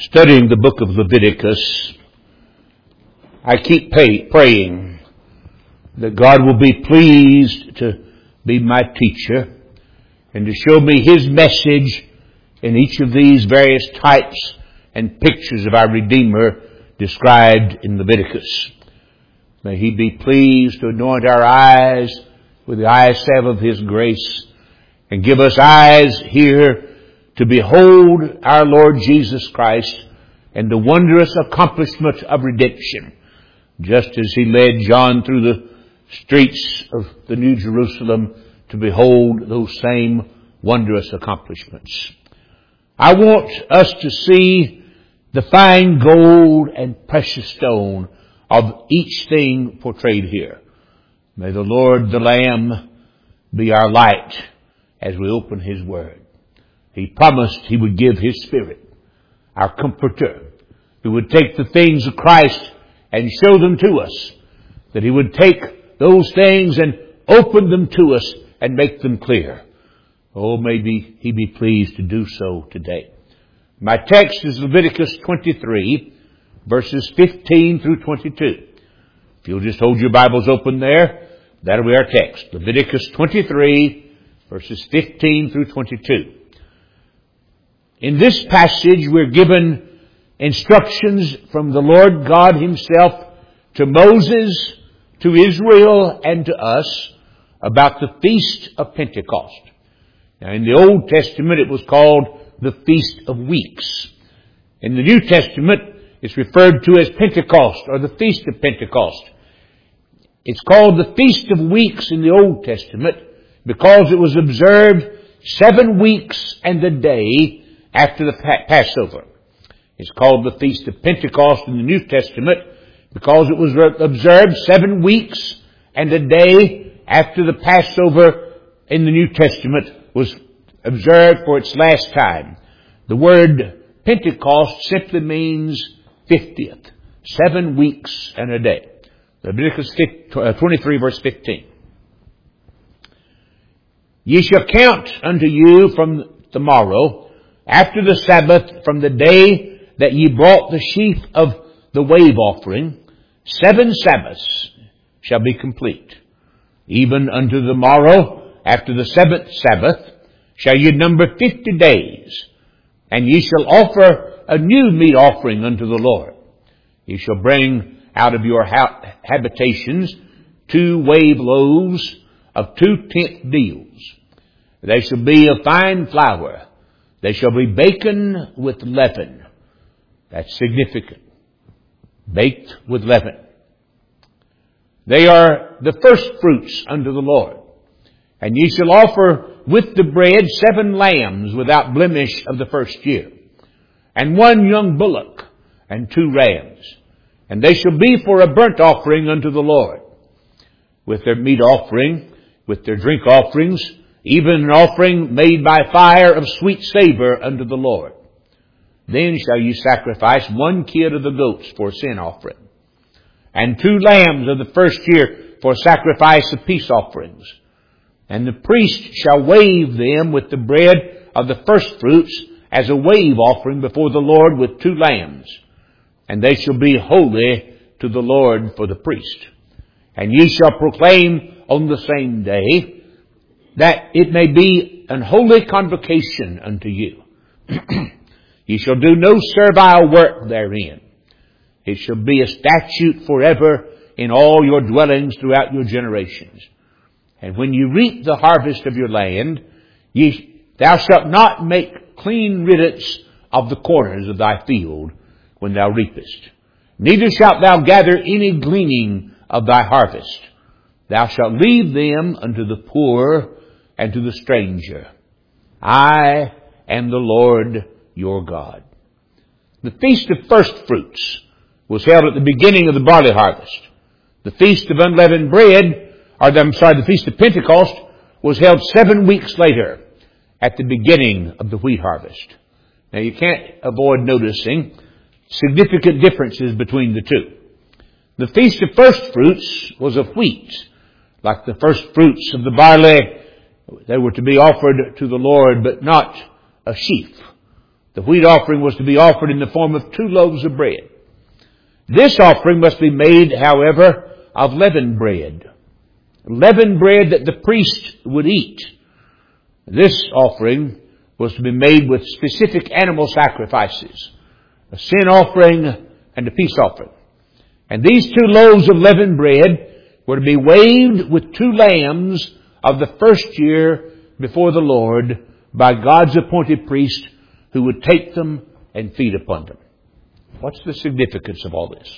studying the book of Leviticus, I keep praying that God will be pleased to be my teacher and to show me His message in each of these various types and pictures of our Redeemer described in Leviticus. May He be pleased to anoint our eyes with the eye salve of His grace and give us eyes here to behold our Lord Jesus Christ and the wondrous accomplishment of redemption, just as He led John through the streets of the New Jerusalem to behold those same wondrous accomplishments. I want us to see the fine gold and precious stone of each thing portrayed here. May the Lord, the Lamb, be our light as we open His Word. He promised He would give His Spirit, our Comforter, who would take the things of Christ and show them to us, that He would take those things and open them to us and make them clear. Oh, maybe He be pleased to do so today. My text is Leviticus 23, verses 15 through 22. If you'll just hold your Bibles open there, that'll be our text. Leviticus 23, verses 15 through 22. In this passage, we're given instructions from the Lord God Himself to Moses, to Israel, and to us about the Feast of Pentecost. Now, in the Old Testament, it was called the Feast of Weeks. In the New Testament, it's referred to as Pentecost, or the Feast of Pentecost. It's called the Feast of Weeks in the Old Testament because it was observed 7 weeks and a day after the Passover. It's called the Feast of Pentecost in the New Testament because it was observed 7 weeks and a day after the Passover in the New Testament was observed for its last time. The word Pentecost simply means 50th. 7 weeks and a day. Leviticus 23 verse 15. Ye shall count unto you from tomorrow, after the Sabbath, from the day that ye brought the sheaf of the wave offering, 7 Sabbaths shall be complete. Even unto the morrow, after the 7th Sabbath, shall ye number 50 days, and ye shall offer a new meat offering unto the Lord. Ye shall bring out of your habitations 2 wave loaves of 2 tenth deals. They shall be of fine flour. They shall be baken with leaven. That's significant. Baked with leaven. They are the first fruits unto the Lord. And ye shall offer with the bread 7 lambs without blemish of the first year, and 1 young bullock, and 2 rams. And they shall be for a burnt offering unto the Lord, with their meat offering, with their drink offerings, even an offering made by fire of sweet savor unto the Lord. Then shall ye sacrifice 1 kid of the goats for sin offering, and 2 lambs of the first year for sacrifice of peace offerings. And the priest shall wave them with the bread of the first fruits as a wave offering before the Lord with 2 lambs. And they shall be holy to the Lord for the priest. And ye shall proclaim on the same day that it may be an holy convocation unto you. Ye shall do no servile work therein. It shall be a statute forever in all your dwellings throughout your generations. And when you reap the harvest of your land, thou shalt not make clean riddance of the corners of thy field when thou reapest. Neither shalt thou gather any gleaning of thy harvest. Thou shalt leave them unto the poor and to the stranger. I am the Lord your God. The Feast of First Fruits was held at the beginning of the barley harvest. The Feast of Unleavened Bread, the Feast of Pentecost, was held 7 weeks later at the beginning of the wheat harvest. Now you can't avoid noticing significant differences between the two. The Feast of First Fruits was of wheat. Like the first fruits of the barley, they were to be offered to the Lord, but not a sheaf. The wheat offering was to be offered in the form of 2 loaves of bread. This offering must be made, however, of leavened bread. Leavened bread that the priest would eat. This offering was to be made with specific animal sacrifices, a sin offering and a peace offering. And these 2 loaves of leavened bread were to be weighed with 2 lambs of the first year before the Lord by God's appointed priest who would take them and feed upon them. What's the significance of all this?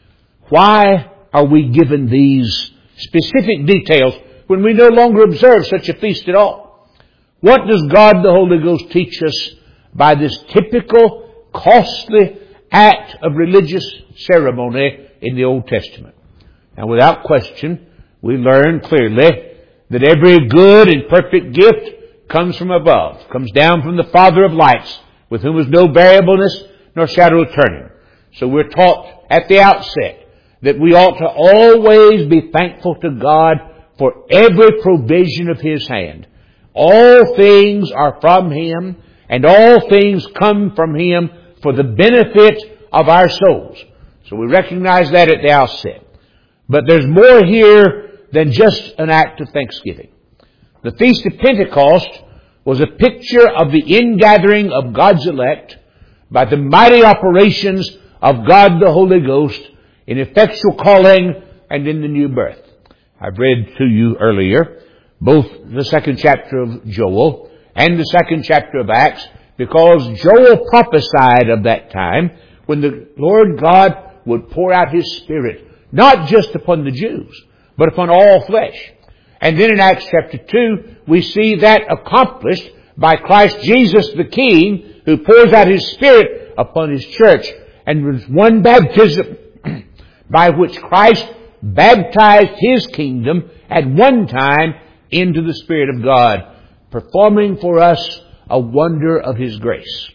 Why are we given these specific details when we no longer observe such a feast at all? What does God the Holy Ghost teach us by this typical, costly act of religious ceremony in the Old Testament? And without question, we learn clearly that every good and perfect gift comes from above, comes down from the Father of lights, with whom is no variableness nor shadow of turning. So we're taught at the outset that we ought to always be thankful to God for every provision of His hand. All things are from Him, and all things come from Him for the benefit of our souls. So we recognize that at the outset. But there's more here than just an act of thanksgiving. The Feast of Pentecost was a picture of the ingathering of God's elect by the mighty operations of God the Holy Ghost in effectual calling and in the new birth. I've read to you earlier both the 2nd chapter of Joel and the 2nd chapter of Acts, because Joel prophesied of that time when the Lord God would pour out His Spirit, not just upon the Jews, but upon all flesh. And then in Acts chapter 2, we see that accomplished by Christ Jesus the King, who pours out His Spirit upon His church. And was one baptism by which Christ baptized His kingdom at one time into the Spirit of God, performing for us a wonder of His grace.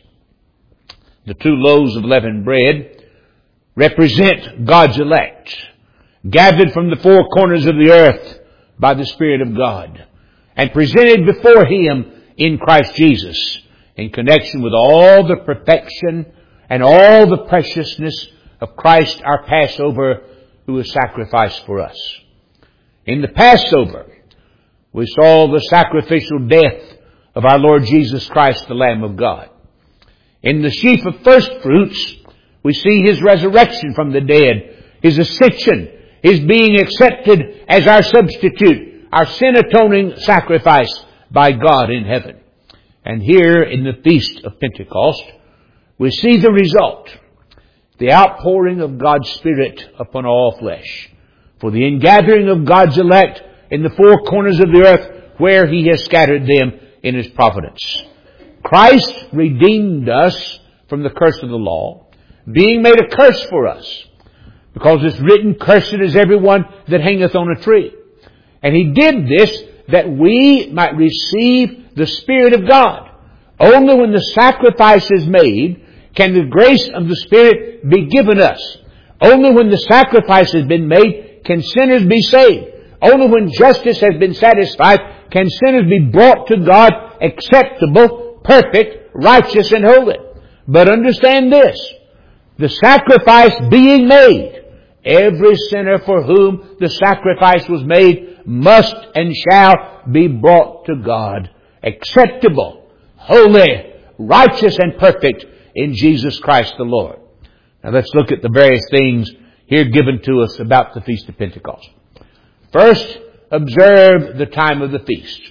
The 2 loaves of leavened bread represent God's elect, gathered from the 4 corners of the earth by the Spirit of God, and presented before Him in Christ Jesus in connection with all the perfection and all the preciousness of Christ our Passover, who was sacrificed for us. In the Passover, we saw the sacrificial death of our Lord Jesus Christ, the Lamb of God. In the sheaf of first fruits, we see His resurrection from the dead, His ascension, His being accepted as our substitute, our sin-atoning sacrifice by God in heaven. And here in the Feast of Pentecost, we see the result, the outpouring of God's Spirit upon all flesh, for the ingathering of God's elect in the 4 corners of the earth where He has scattered them in His providence. Christ redeemed us from the curse of the law, being made a curse for us, because it's written, "Cursed is everyone that hangeth on a tree." And He did this that we might receive the Spirit of God. Only when the sacrifice is made can the grace of the Spirit be given us. Only when the sacrifice has been made can sinners be saved. Only when justice has been satisfied can sinners be brought to God acceptable, perfect, righteous, and holy. But understand this, the sacrifice being made, every sinner for whom the sacrifice was made must and shall be brought to God acceptable, holy, righteous, and perfect in Jesus Christ the Lord. Now let's look at the various things here given to us about the Feast of Pentecost. First, observe the time of the feast.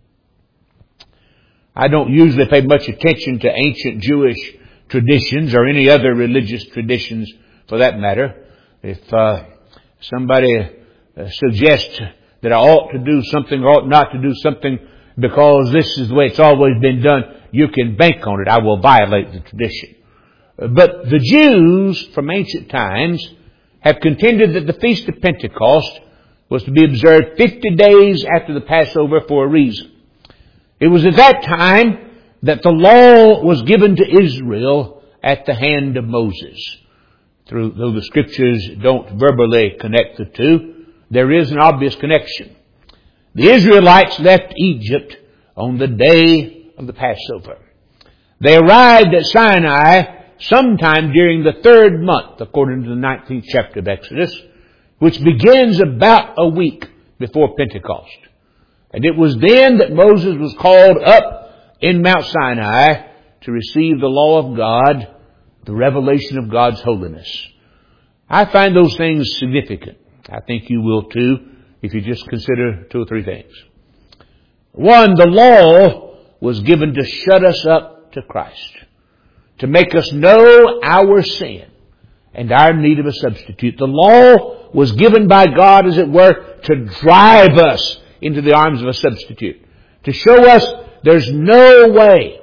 I don't usually pay much attention to ancient Jewish traditions or any other religious traditions for that matter. If somebody suggests that I ought to do something or ought not to do something because this is the way it's always been done, you can bank on it. I will violate the tradition. But the Jews from ancient times have contended that the Feast of Pentecost was to be observed 50 days after the Passover for a reason. It was at that time that the law was given to Israel at the hand of Moses. Though the Scriptures don't verbally connect the two, there is an obvious connection. The Israelites left Egypt on the day of the Passover. They arrived at Sinai sometime during the 3rd month, according to the 19th chapter of Exodus, which begins about a week before Pentecost. And it was then that Moses was called up in Mount Sinai to receive the law of God, the revelation of God's holiness. I find those things significant. I think you will too, if you just consider 2 or 3 things. One, the law was given to shut us up to Christ, to make us know our sin and our need of a substitute. The law was given by God, as it were, to drive us into the arms of a substitute, to show us there's no way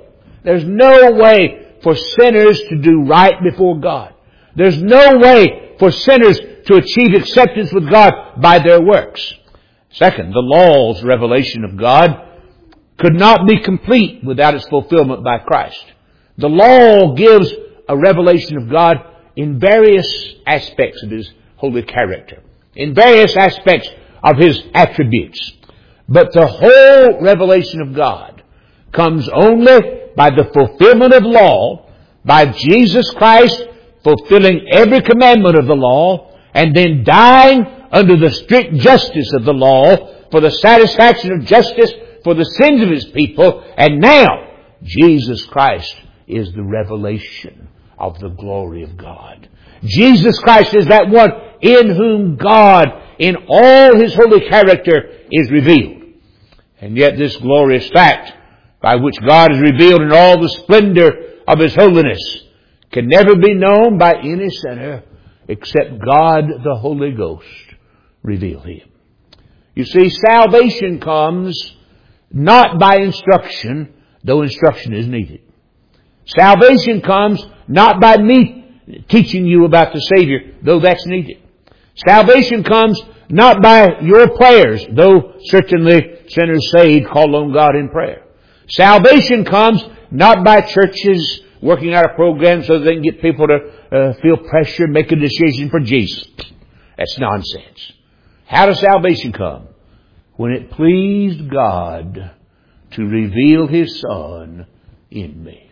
for sinners to do right before God. There's no way for sinners to achieve acceptance with God by their works. Second, the law's revelation of God could not be complete without its fulfillment by Christ. The law gives a revelation of God in various aspects of His holy character, in various aspects of His attributes. But the whole revelation of God comes only by the fulfillment of law, by Jesus Christ fulfilling every commandment of the law, and then dying under the strict justice of the law for the satisfaction of justice for the sins of His people. And now, Jesus Christ is the revelation of the glory of God. Jesus Christ is that one in whom God, in all His holy character, is revealed. And yet this glorious fact, by which God is revealed in all the splendor of His holiness, can never be known by any sinner except God the Holy Ghost reveal Him. You see, salvation comes not by instruction, though instruction is needed. Salvation comes not by me teaching you about the Savior, though that's needed. Salvation comes not by your prayers, though certainly sinners saved call on God in prayer. Salvation comes not by churches working out a program so that they can get people to feel pressure, make a decision for Jesus. That's nonsense. How does salvation come? When it pleased God to reveal His Son in me.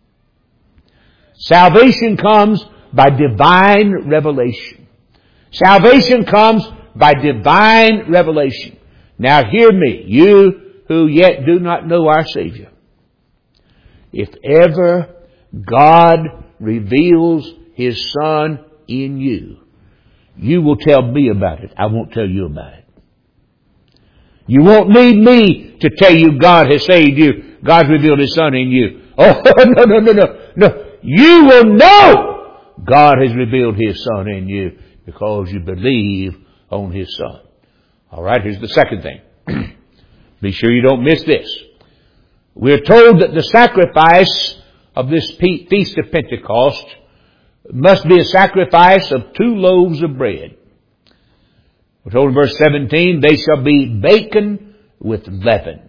Salvation comes by divine revelation. Salvation comes by divine revelation. Now hear me, you who yet do not know our Savior. If ever God reveals His Son in you, you will tell me about it. I won't tell you about it. You won't need me to tell you God has saved you. God's revealed His Son in you. Oh, no. You will know God has revealed His Son in you because you believe on His Son. All right, here's the second thing. Be sure you don't miss this. We're told that the sacrifice of this Feast of Pentecost must be a sacrifice of 2 loaves of bread. We're told in verse 17, they shall be baken with leaven.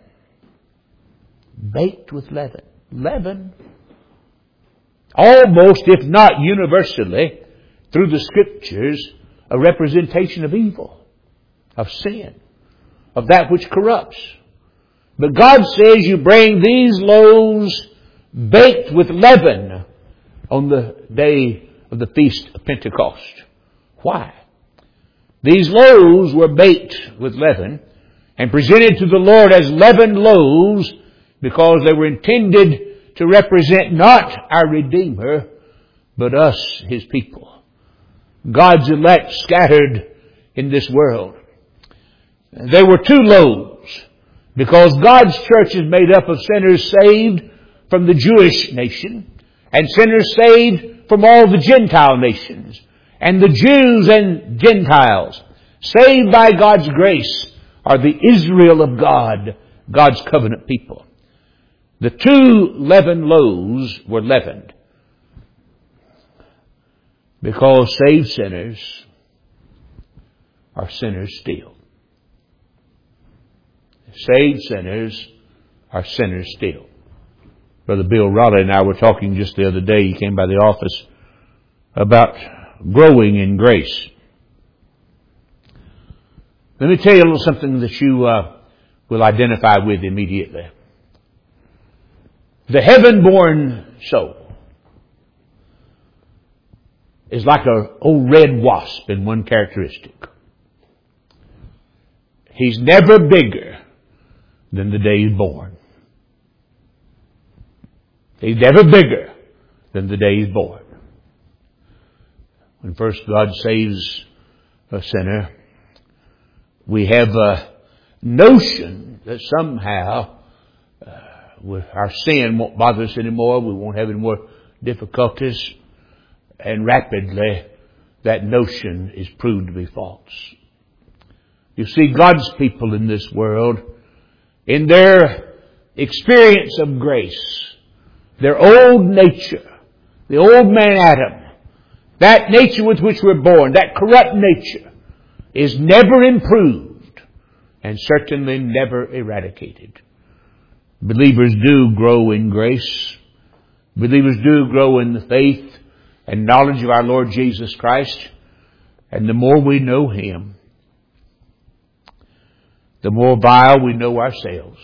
Baked with leaven. Leaven. Almost, if not universally, through the Scriptures, a representation of evil, of sin, of that which corrupts. But God says you bring these loaves baked with leaven on the day of the Feast of Pentecost. Why? These loaves were baked with leaven and presented to the Lord as leavened loaves because they were intended to represent not our Redeemer, but us, His people. God's elect scattered in this world. There were 2 loaves because God's church is made up of sinners saved from the Jewish nation and sinners saved from all the Gentile nations. And the Jews and Gentiles, saved by God's grace, are the Israel of God, God's covenant people. The 2 leavened loaves were leavened because saved sinners are sinners still. Saved sinners are sinners still. Brother Bill Raleigh and I were talking just the other day. He came by the office about growing in grace. Let me tell you a little something that you will identify with immediately. The heaven-born soul is like an old red wasp in one characteristic. He's never bigger than the day he's born. He's never bigger than the day he's born. When first God saves a sinner, we have a notion that somehow our sin won't bother us anymore. We won't have any more difficulties. And rapidly, that notion is proved to be false. You see, God's people in this world, in their experience of grace, their old nature, the old man Adam, that nature with which we're born, that corrupt nature, is never improved and certainly never eradicated. Believers do grow in grace. Believers do grow in the faith and knowledge of our Lord Jesus Christ. And the more we know Him, the more vile we know ourselves.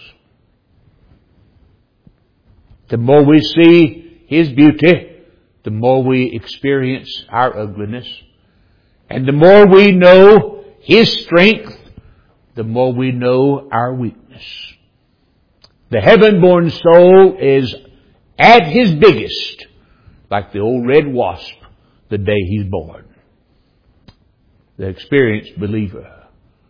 The more we see His beauty, the more we experience our ugliness. And the more we know His strength, the more we know our weakness. The heaven-born soul is at his biggest, like the old red wasp, the day he's born. The experienced believer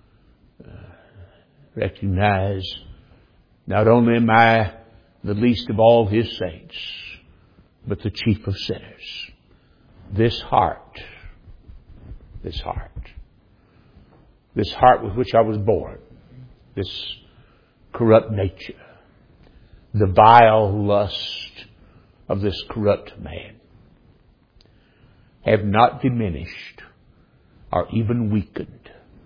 recognize, not only am I the least of all His saints, but the chief of sinners. This heart with which I was born, this corrupt nature, the vile lust of this corrupt man, have not diminished or even weakened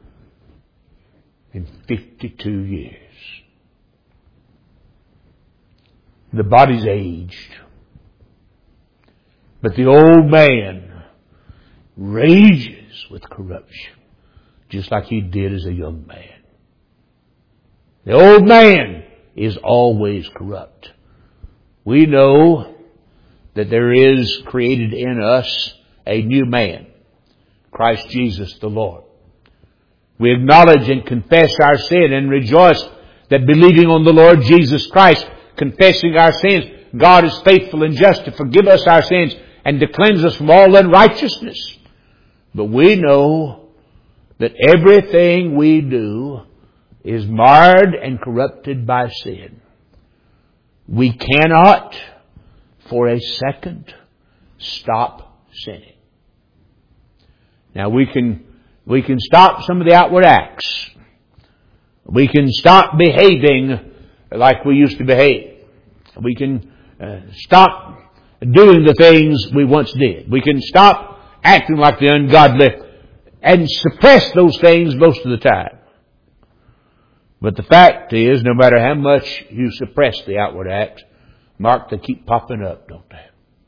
in 52 years. The body's aged, but the old man rages with corruption, just like he did as a young man. The old man is always corrupt. We know that there is created in us a new man, Christ Jesus the Lord. We acknowledge and confess our sin and rejoice that believing on the Lord Jesus Christ, confessing our sins, God is faithful and just to forgive us our sins and to cleanse us from all unrighteousness. But we know that everything we do is marred and corrupted by sin. We cannot, for a second, stop sinning. Now we can stop some of the outward acts. We can stop behaving like we used to behave. We can stop doing the things we once did. We can stop acting like the ungodly and suppress those things most of the time. But the fact is, no matter how much you suppress the outward acts, Mark, they keep popping up, don't they?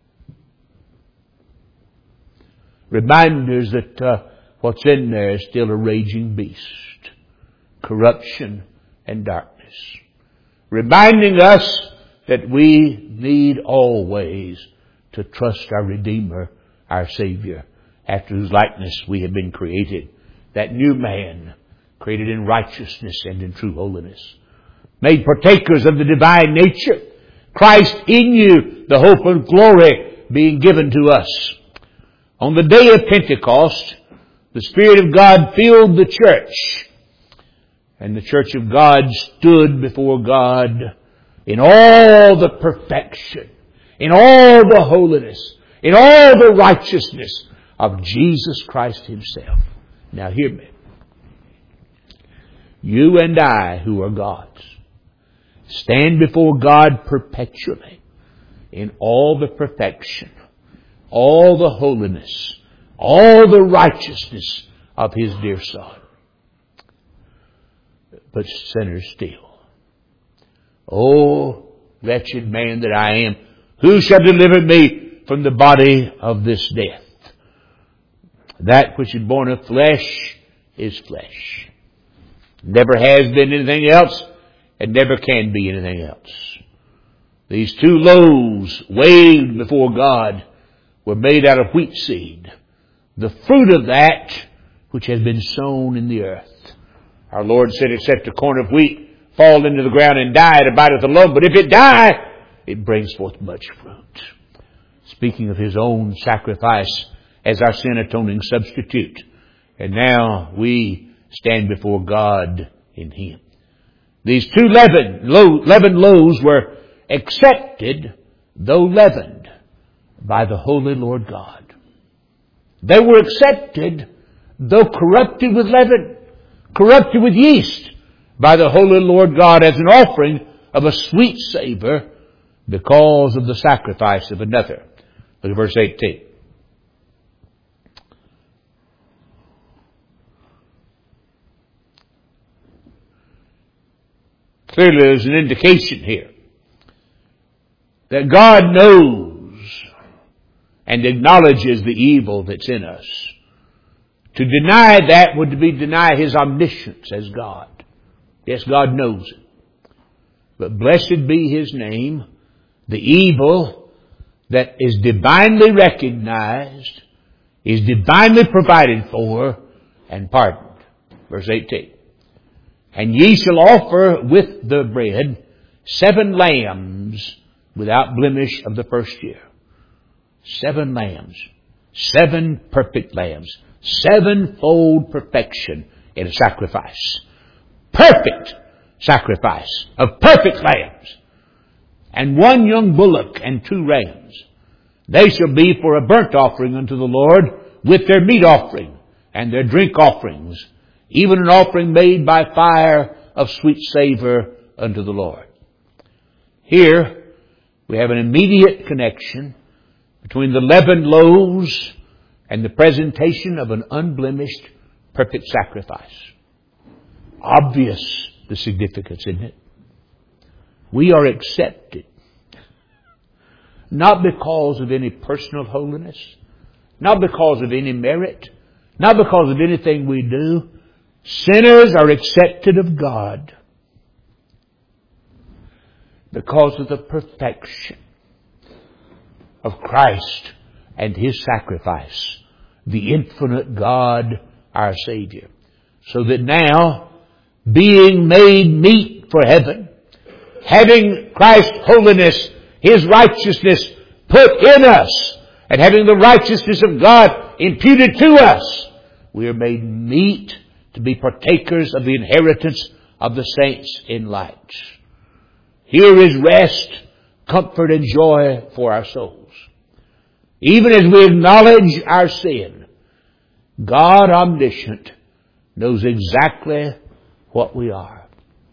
Reminders that what's in there is still a raging beast. Corruption and darkness. Reminding us that we need always to trust our Redeemer, our Savior, after whose likeness we have been created. That new man, created in righteousness and in true holiness. Made partakers of the divine nature. Christ in you, the hope of glory being given to us. On the day of Pentecost, the Spirit of God filled the church. And the church of God stood before God in all the perfection, in all the holiness, in all the righteousness of Jesus Christ Himself. Now hear me. You and I, who are God's, stand before God perpetually in all the perfection, all the holiness, all the righteousness of His dear Son. But sinners still. Oh, wretched man that I am, who shall deliver me from the body of this death? That which is born of flesh is flesh. Never has been anything else, and never can be anything else. These 2 loaves waved before God were made out of wheat seed, the fruit of that which has been sown in the earth. Our Lord said, except a corn of wheat fall into the ground and die, it abideth alone. But if it die, it brings forth much fruit. Speaking of His own sacrifice as our sin atoning substitute. And now we stand before God in Him. These 2 leavened loaves were accepted, though leavened, by the Holy Lord God. They were accepted, though corrupted with leaven, corrupted with yeast, by the Holy Lord God as an offering of a sweet savor because of the sacrifice of another. Look at verse 18. Clearly there's an indication here that God knows and acknowledges the evil that's in us. To deny that would be to deny His omniscience as God. Yes, God knows it. But blessed be His name, the evil that is divinely recognized, is divinely provided for, and pardoned. Verse 18. And ye shall offer with the bread 7 lambs without blemish of the first year. 7 lambs. 7 perfect lambs. 7-fold perfection in a sacrifice. Perfect sacrifice of perfect lambs. And 1 young bullock and 2 rams. They shall be for a burnt offering unto the Lord with their meat offering and their drink offerings, even an offering made by fire of sweet savor unto the Lord. Here we have an immediate connection between the leavened loaves and the presentation of an unblemished, perfect sacrifice. Obvious the significance, isn't it? We are accepted, not because of any personal holiness, not because of any merit, not because of anything we do. Sinners are accepted of God because of the perfection of Christ and His sacrifice, the infinite God, our Savior. So that now, being made meet for heaven, having Christ's holiness, His righteousness put in us, and having the righteousness of God imputed to us, we are made meet to be partakers of the inheritance of the saints in light. Here is rest, comfort, and joy for our souls. Even as we acknowledge our sin, God omniscient knows exactly what we are.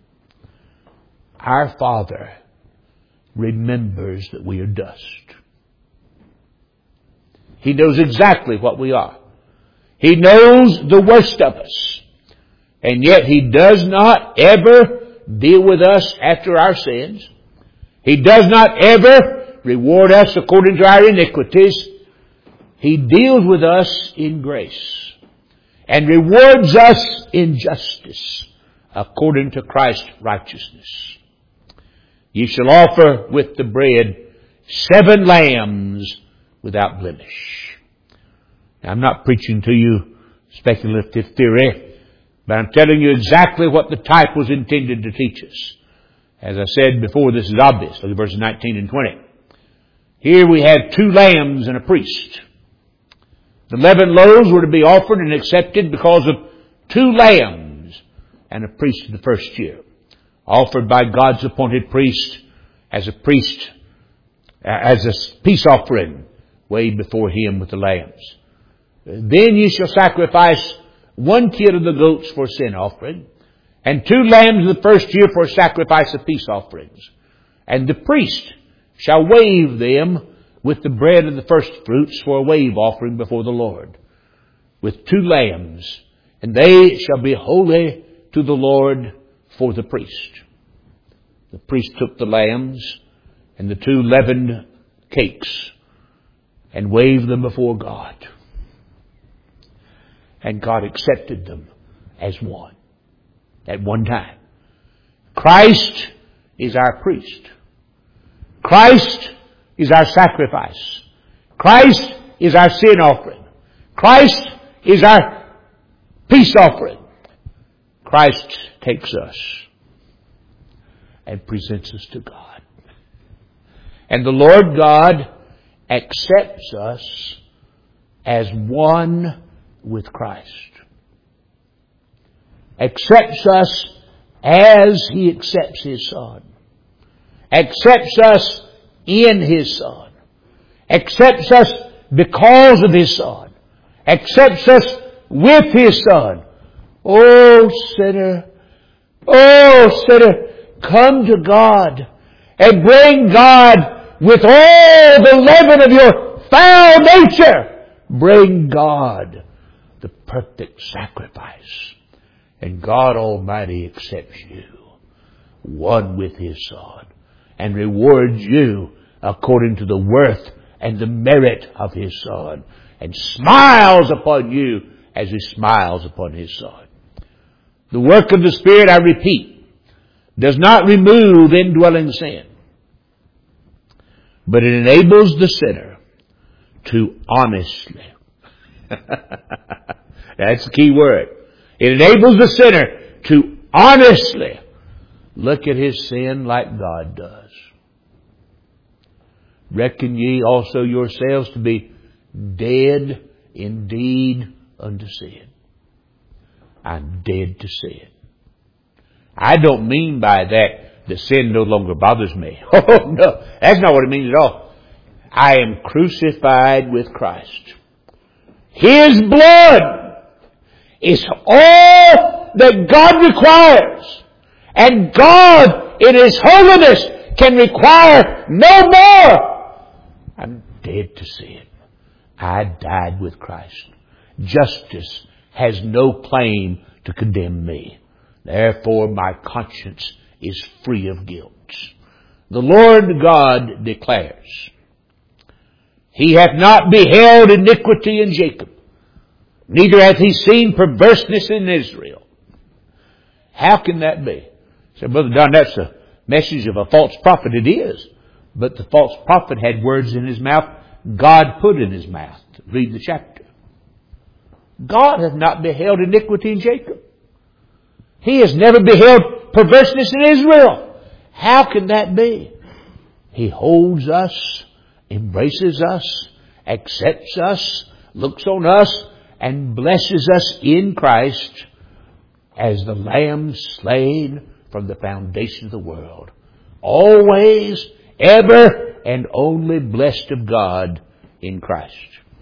Our Father remembers that we are dust. He knows exactly what we are. He knows the worst of us. And yet He does not ever deal with us after our sins. He does not ever reward us according to our iniquities. He deals with us in grace and rewards us in justice according to Christ's righteousness. Ye shall offer with the bread 7 lambs without blemish. Now, I'm not preaching to you speculative theory, but I'm telling you exactly what the type was intended to teach us. As I said before, this is obvious. Look at verses 19 and 20. Here we have 2 lambs and a priest. The 11 loaves were to be offered and accepted because of 2 lambs and a priest of the first year, offered by God's appointed priest as a peace offering, weighed before Him with the lambs. Then ye shall sacrifice 1 kid of the goats for sin offering, and 2 lambs of the first year for a sacrifice of peace offerings. And the priest shall wave them with the bread of the first fruits for a wave offering before the Lord, with 2 lambs, and they shall be holy to the Lord for the priest. The priest took the lambs and the 2 leavened cakes and waved them before God. And God accepted them as one at one time. Christ is our priest. Christ is our sacrifice. Christ is our sin offering. Christ is our peace offering. Christ takes us and presents us to God. And the Lord God accepts us as one with Christ. Accepts us as He accepts His Son. Accepts us in His Son. Accepts us because of His Son. Accepts us with His Son. Oh sinner, come to God and bring God with all the leaven of your foul nature. Bring God the perfect sacrifice. And God Almighty accepts you, one with His Son, and rewards you according to the worth and the merit of His Son, and smiles upon you as He smiles upon His Son. The work of the Spirit, I repeat, does not remove indwelling sin, but it enables the sinner to honestly, that's the key word, it enables the sinner to honestly look at his sin like God does. Reckon ye also yourselves to be dead indeed unto sin. I'm dead to sin. I don't mean by that sin no longer bothers me. Oh no, that's not what it means at all. I am crucified with Christ. His blood is all that God requires. And God, in His holiness, can require no more. I'm dead to sin. I died with Christ. Justice has no claim to condemn me. Therefore, my conscience is free of guilt. The Lord God declares, He hath not beheld iniquity in Jacob, neither hath He seen perverseness in Israel. How can that be? So, Brother Don, that's a message of a false prophet. It is. But the false prophet had words in his mouth God put in his mouth. Read the chapter. God hath not beheld iniquity in Jacob. He has never beheld perverseness in Israel. How can that be? He holds us, embraces us, accepts us, looks on us, and blesses us in Christ as the Lamb slain from the foundation of the world. Always, ever, and only blessed of God in Christ.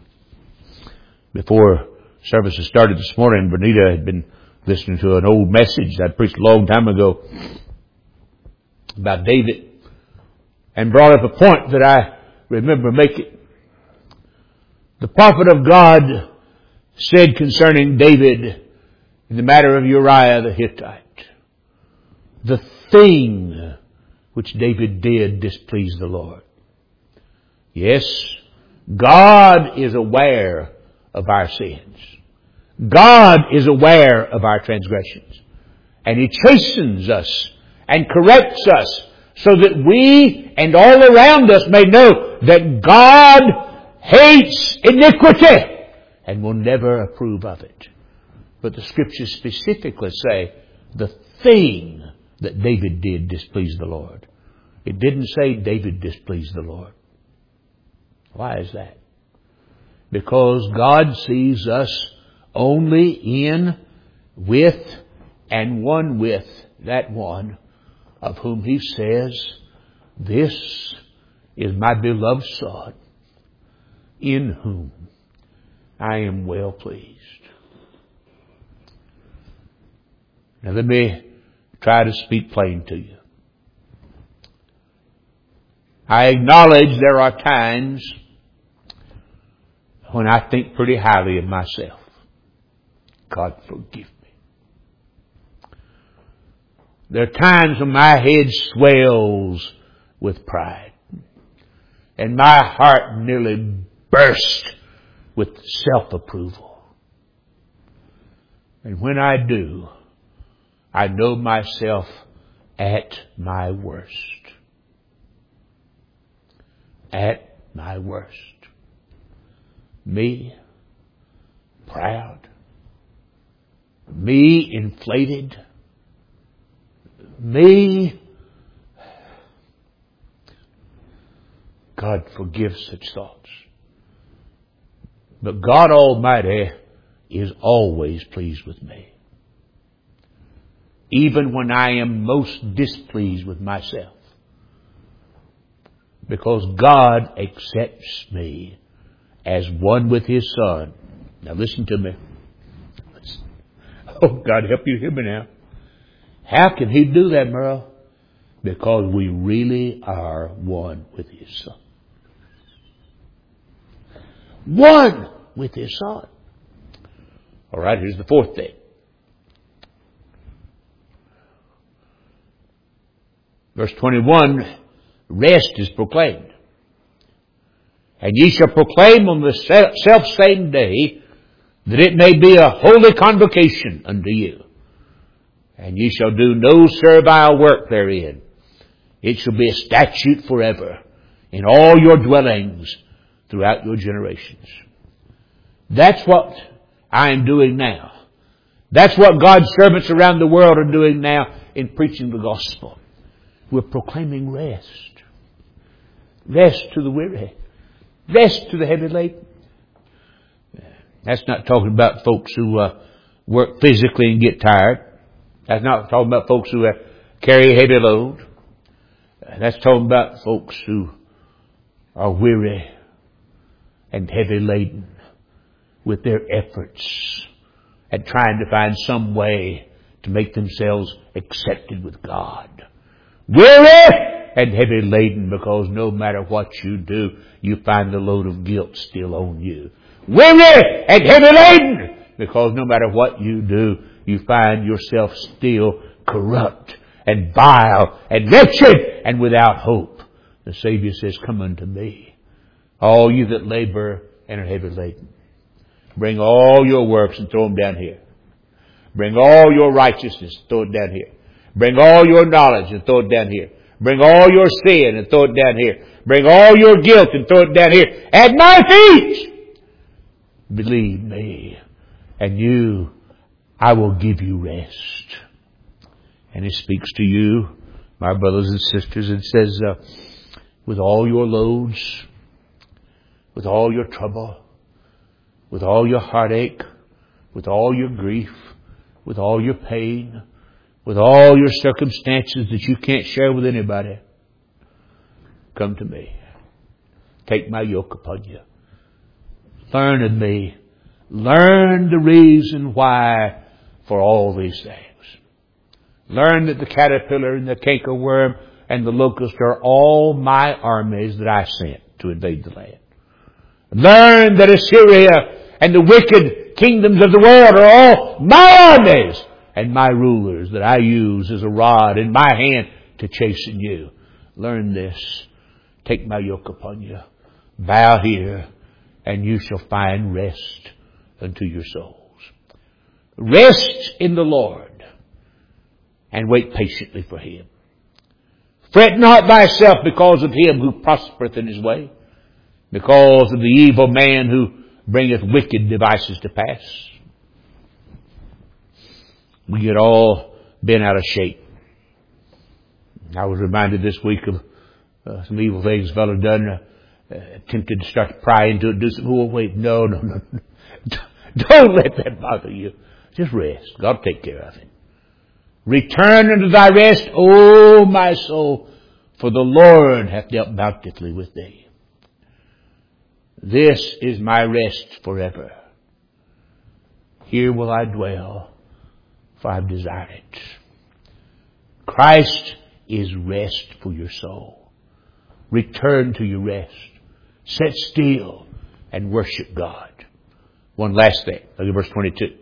Before services started this morning, Bernita had been listening to an old message I preached a long time ago about David, and brought up a point that I remember making. The prophet of God said concerning David in the matter of Uriah the Hittite, the thing which David did displeased the Lord. Yes, God is aware of our sins. God is aware of our transgressions. And He chastens us and corrects us so that we and all around us may know that God hates iniquity and will never approve of it. But the Scriptures specifically say the thing that David did displeased the Lord. It didn't say David displeased the Lord. Why is that? Because God sees us only in, with, and one with that one of whom He says, this is my beloved Son, in whom I am well pleased. Now let me try to speak plain to you. I acknowledge there are times when I think pretty highly of myself. God forgive me. There are times when my head swells with pride and my heart nearly bursts with self-approval. And when I do, I know myself at my worst. at my worst. Me, proud. Me, inflated. Me. God forgive such thoughts. But God Almighty is always pleased with me. Even when I am most displeased with myself. Because God accepts me as one with His Son. Now listen to me. Oh, God help you hear me now. How can He do that, Merle? Because we really are one with His Son. One with His Son. All right, here's the fourth thing. Verse 21, rest is proclaimed. And ye shall proclaim on the self-same day that it may be a holy convocation unto you. And ye shall do no servile work therein. It shall be a statute forever in all your dwellings throughout your generations. That's what I am doing now. That's what God's servants around the world are doing now in preaching the gospel. We're proclaiming rest. Rest to the weary. Rest to the heavy laden. That's not talking about folks who work physically and get tired. That's not talking about folks who carry a heavy load. That's talking about folks who are weary and heavy laden with their efforts at trying to find some way to make themselves accepted with God. Weary and heavy laden because no matter what you do, you find the load of guilt still on you. Weary and heavy laden because no matter what you do, you find yourself still corrupt and vile and wretched and without hope. The Savior says, come unto me, all you that labor and are heavy laden. Bring all your works and throw them down here. Bring all your righteousness, throw it down here. Bring all your knowledge and throw it down here. Bring all your sin and throw it down here. Bring all your guilt and throw it down here. At my feet! Believe me, and I will give you rest. And He speaks to you, my brothers and sisters, and says, with all your loads, with all your trouble, with all your heartache, with all your grief, with all your pain, with all your circumstances that you can't share with anybody, come to me. Take my yoke upon you. Learn of me. Learn the reason why for all these things. Learn that the caterpillar and the cankerworm and the locust are all my armies that I sent to invade the land. Learn that Assyria and the wicked kingdoms of the world are all my armies and my rulers that I use as a rod in my hand to chasten you. Learn this. Take my yoke upon you. Bow here, and you shall find rest unto your souls. Rest in the Lord, and wait patiently for Him. Fret not thyself because of him who prospereth in his way, because of the evil man who bringeth wicked devices to pass. We get all bent out of shape. I was reminded this week of some evil things a fellow done, attempted to start to pry into it, do some, oh wait, no. Don't let that bother you. Just rest. God will take care of it. Return unto thy rest, O my soul, for the Lord hath dealt bountifully with thee. This is my rest forever. Here will I dwell, for I have desired it. Christ is rest for your soul. Return to your rest. Sit still and worship God. One last thing. Look at verse 22.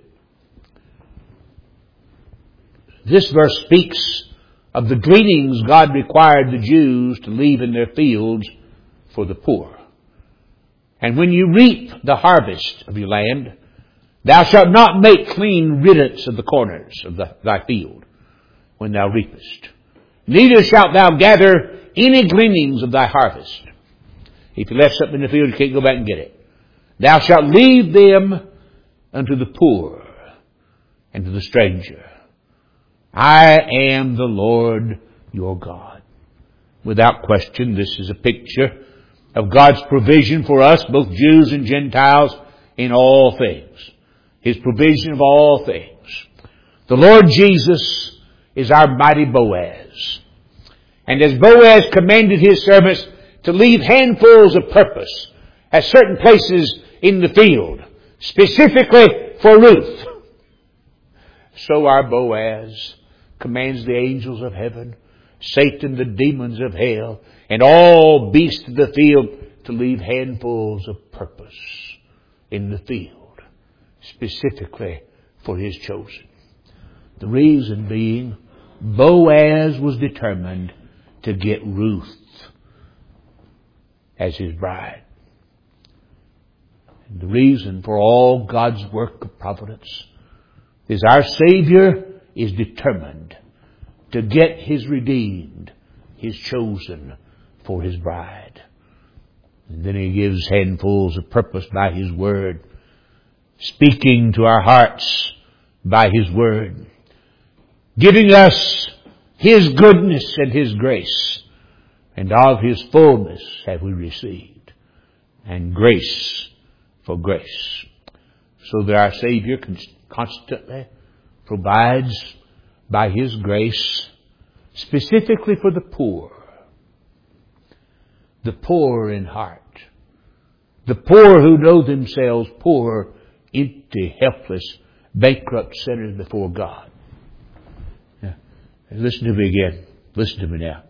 This verse speaks of the gleanings God required the Jews to leave in their fields for the poor. And when you reap the harvest of your land, thou shalt not make clean riddance of the corners of thy field when thou reapest. Neither shalt thou gather any gleanings of thy harvest. If you left something in the field, you can't go back and get it. Thou shalt leave them unto the poor and to the stranger. I am the Lord your God. Without question, this is a picture of God's provision for us, both Jews and Gentiles, in all things. His provision of all things. The Lord Jesus is our mighty Boaz. And as Boaz commanded his servants to leave handfuls of purpose at certain places in the field, specifically for Ruth, so our Boaz commands the angels of heaven, Satan, the demons of hell, and all beasts of the field to leave handfuls of purpose in the field, specifically for his chosen. The reason being, Boaz was determined to get Ruth as his bride. And the reason for all God's work of providence is our Savior is determined to get His redeemed, His chosen for His bride. And then He gives handfuls of purpose by His Word, speaking to our hearts by His Word, giving us His goodness and His grace, and of His fullness have we received, and grace for grace. So that our Savior constantly provides by His grace specifically for the poor in heart, the poor who know themselves poor, empty, helpless, bankrupt sinners before God. Now, listen to me again. Listen to me now.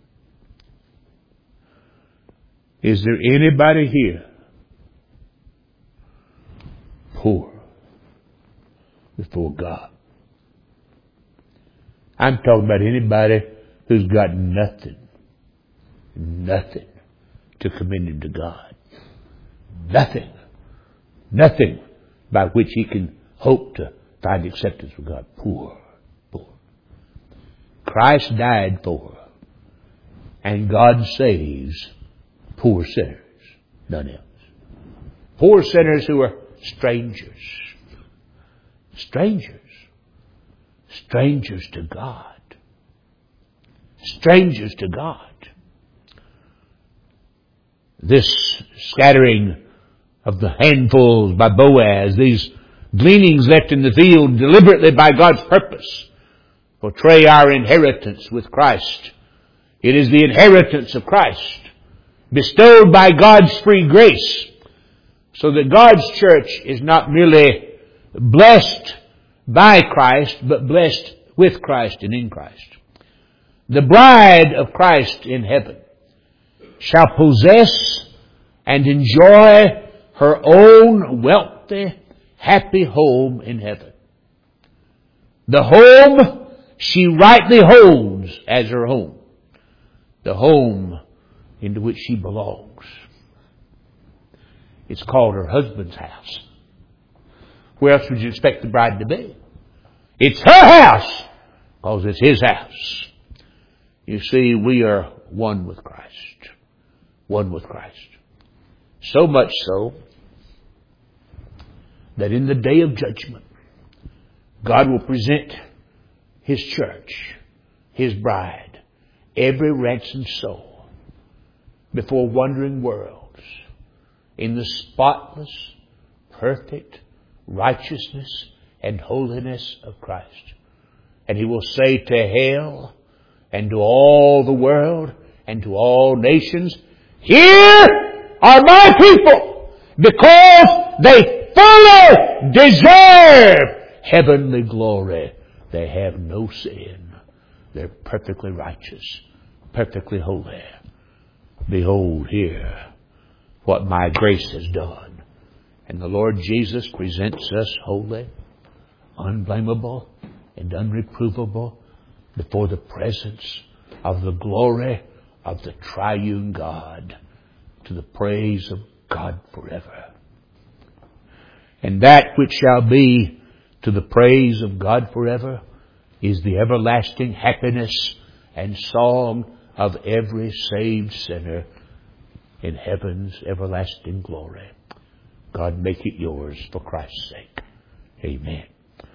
Is there anybody here poor before God? I'm talking about anybody who's got nothing to commend him to God. Nothing by which he can hope to find acceptance from God. Poor. Christ died for, and God saves poor sinners, none else. Poor sinners who are strangers to God. Strangers to God. This scattering of the handfuls by Boaz, these gleanings left in the field deliberately by God's purpose, portray our inheritance with Christ. It is the inheritance of Christ, bestowed by God's free grace, so that God's church is not merely blessed by Christ, but blessed with Christ and in Christ. The bride of Christ in heaven shall possess and enjoy her own wealthy, happy home in heaven. The home she rightly holds as her home. The home into which she belongs. It's called her husband's house. Where else would you expect the bride to be? It's her house, because it's his house. You see, we are one with Christ. One with Christ. So much so that in the day of judgment, God will present His church, His bride, every ransomed soul, before wondering worlds, in the spotless, perfect righteousness and holiness of Christ. And He will say to hell and to all the world and to all nations, here are my people, because they fully deserve heavenly glory. They have no sin. They're perfectly righteous, perfectly holy. Behold here what my grace has done. And the Lord Jesus presents us holy, unblameable, and unreprovable before the presence of the glory of the triune God, to the praise of God forever. And that which shall be to the praise of God forever is the everlasting happiness and song of every saved sinner in heaven's everlasting glory. God, make it yours for Christ's sake. Amen.